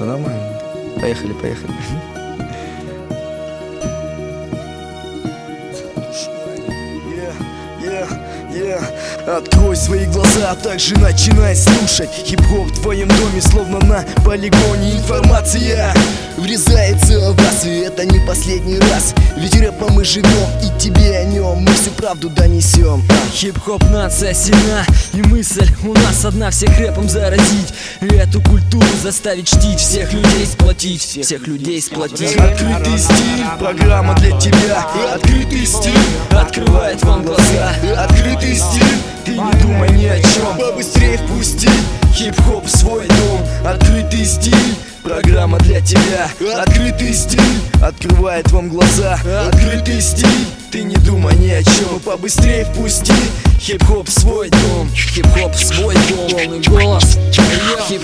Да нормально. Поехали. Открой свои глаза, а также начинай слушать. Хип-хоп в твоем доме, словно на полигоне. Информация врезается в вас, и это не последний раз. Ведь рэпом мы живем, и тебе о нем мы всю правду донесем. Хип-хоп нация сильна, и мысль у нас одна: всех рэпом заразить, эту культуру заставить чтить, всех людей сплотить, всех людей сплотить. Открытый стиль, программа для тебя. Открытый стиль Открывает вам глаза. Открытый стиль, ты не думай ни о чем. Побыстрее впусти хип-хоп в свой дом. Открытый стиль, программа для тебя. Открытый стиль открывает вам глаза. Открытый стиль, ты не думай ни о чем. Побыстрее впусти хип-хоп в свой дом. Хип-хоп в свой дом. Полный голос. Хип-хоп